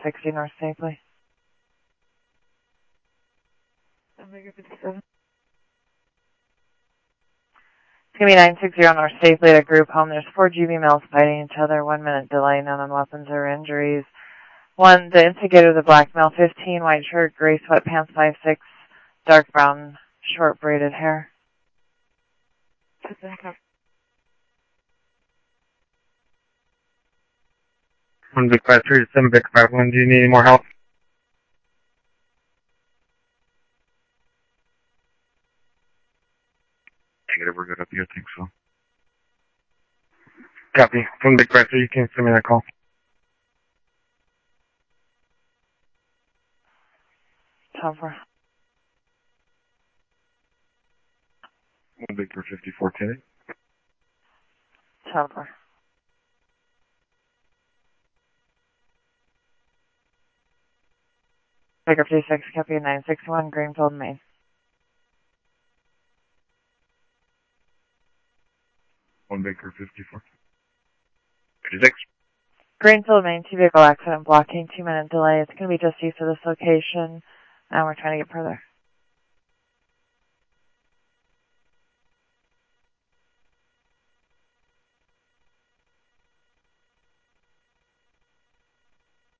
960 North Stapley. Omega 57. It's going to be 960 North Stapley at a group home. There's 4 GB males fighting each other. 1 minute delay, none on weapons or injuries. The instigator, the black male, 15, white shirt, gray sweatpants, 5'6", dark brown, short braided hair. 1 Vic 53 to 7 Vic 51. Do you need any more help? Negative, we're good up here, I think so. Copy. 1 Vic 53, you can send me that call. Cover. 1 Vic 54K. Cover. Baker 56, copy 961, Greenfield, Maine. 1 Baker 54. 56. Greenfield, Maine, 2 vehicle accident blocking, 2 minute delay. It's going to be just east of this location, and we're trying to get further.